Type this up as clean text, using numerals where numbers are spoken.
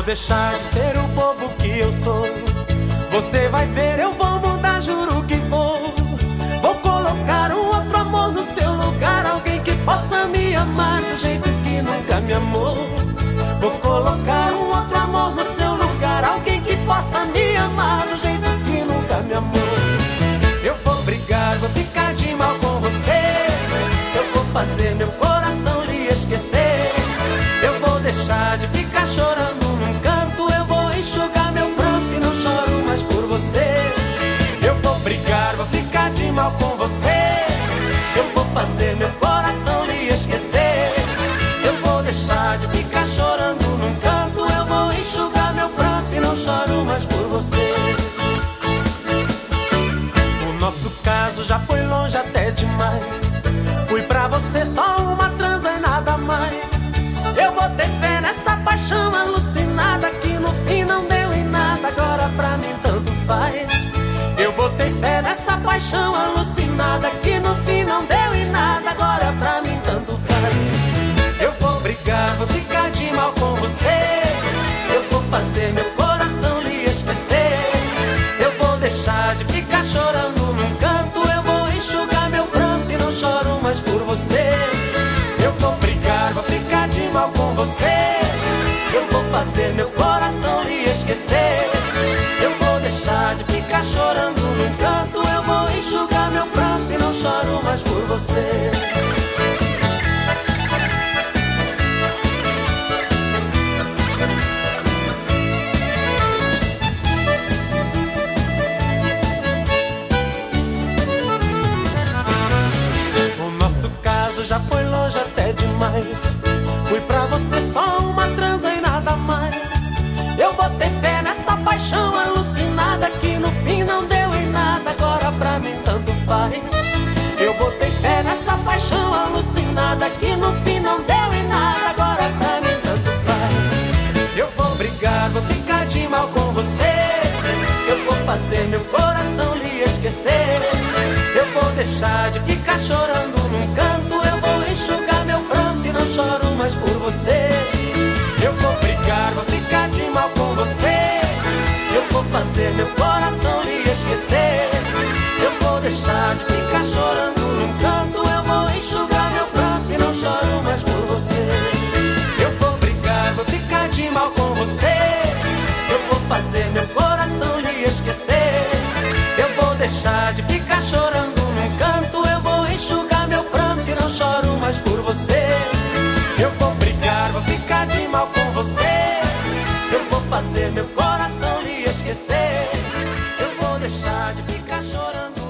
vou deixar de ser o bobo que eu sou. Você vai ver, eu vou mudar, juro que vou. Vou colocar um outro amor no seu lugar, alguém que possa me amar do jeito que nunca me amou. Vou colocar um outro amor no seu lugar, alguém que possa me amar do jeito que nunca me amou. Eu vou brigar, vou ficar de mal com você. Eu vou fazer meu coração lhe esquecer. Eu vou deixar de ficar chorando num canto. Eu vou enxugar meu pranto e não choro mais por você. Eu vou brigar, vou ficar de mal com você. Eu vou fazer meu coração lhe esquecer. Eu vou deixar de ficar chorando num canto. Eu vou enxugar meu pranto e não choro mais por você. O nosso caso já foi longe até demais. Fui pra você só uma transa e nada mais. Eu botei fé nessa paixão alucinada que no fim não deu em nada, agora pra mim tanto faz. Eu botei fé nessa paixão alucinada que no fim não deu em nada, agora pra mim tanto faz. Eu vou brigar, vou ficar de mal com você. Eu vou fazer meu coração lhe esquecer. Eu vou deixar de ficar chorando num canto. Eu vou enxugar meu pranto e não choro mais por você. Eu vou brigar, vou ficar de mal com você. Eu vou fazer meu coração lhe esquecer. Eu vou deixar de ficar chorando num canto. Eu vou enxugar meu pranto e não choro mais por você. Já foi longe até demais. Fui pra você só uma transa e nada mais. Eu botei fé nessa paixão alucinada que no fim não deu em nada, agora pra mim tanto faz. Eu botei fé nessa paixão alucinada que no fim não deu em nada, agora pra mim tanto faz. Eu vou brigar, vou ficar de mal com você. Eu vou fazer meu coração lhe esquecer. Eu vou deixar de ficar chorando num canto. Eu vou enxugar meu pranto e não choro mais por você. Eu vou brigar, vou ficar de mal com você. Eu vou fazer meu coração lhe esquecer. Eu vou deixar de ficar chorando num canto. Eu vou enxugar meu pranto e não choro mais por você. Eu vou brigar, vou ficar de mal com você. Eu vou fazer meu coração lhe esquecer. Eu vou deixar de ficar chorando num canto. Eu vou enxugar meu pranto e não choro mais por você. Eu vou brigar, vou ficar de mal com você. Eu vou fazer meu coração lhe esquecer. Eu vou deixar de ficar chorando.